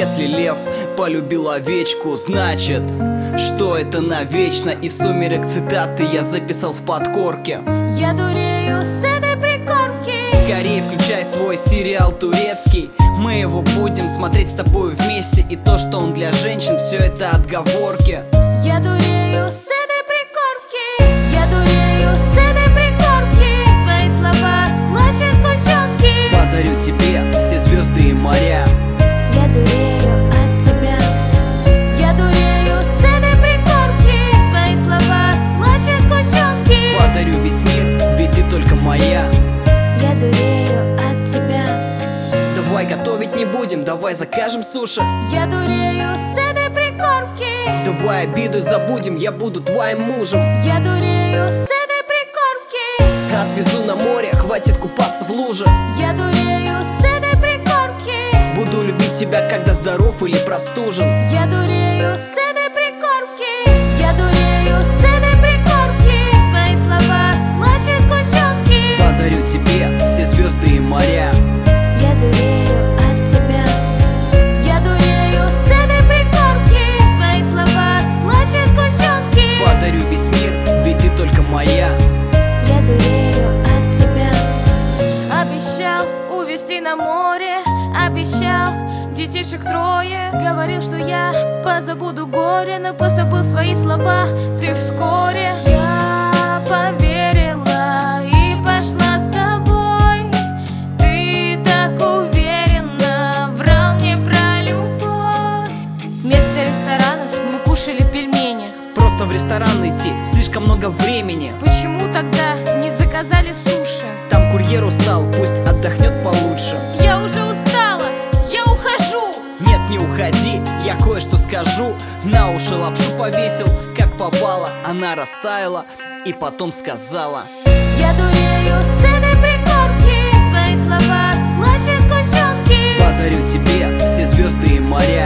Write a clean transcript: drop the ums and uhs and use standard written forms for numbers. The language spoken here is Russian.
Если лев полюбил овечку, значит, что это навечно. Из сумерек цитаты я записал в подкорке. Я дурею с этой прикормки. Скорее включай свой сериал турецкий. Мы его будем смотреть с тобой вместе. И то, что он для женщин, все это отговорки. Я дурею с этой прикормки. Я дурею с этой прикормки. Твои слова слаще сгущенки. Подарю тебе все звезды и моря. Я дурею от тебя. Я дурею с этой прикормки. Твои слова слаще сгущенки. Подарю весь мир, ведь ты только моя. Я дурею от тебя. Давай готовить не будем, давай закажем суши. Я дурею с этой прикормки. Давай обиды забудем, я буду твоим мужем. Я дурею с этой прикормки. Отвезу на море, хватит купаться в луже. Я дурею с этой прикормки. Буду любить тебя, когда здоров или простужен. Я дурею с этой прикормки. Я дурею с этой прикормки. Твои слова слаще сгущенки. Подарю тебе все звезды и моря. Я дурею от тебя. Я дурею с этой прикормки. Твои слова слаще сгущенки. Подарю весь мир, ведь ты только моя. Я дурею от тебя. Обещал увезти на море. Обещал детишек трое. Говорил, что я позабуду горе, но позабыл свои слова ты вскоре. Я поверила и пошла с тобой. Ты так уверенно врал мне про любовь. Вместо ресторанов мы кушали пельмени. Просто в ресторан идти слишком много времени. Почему тогда не заказали суши? Там курьер устал, пусть отдохнет получше. Я уже устала, я ухожу. Нет, не уходи, я кое-что скажу. На уши лапшу повесил, как попало. Она растаяла и потом сказала: Я дурею с этой прикормки. Твои слова слаще сгущенки. подарю тебе все звезды и моря.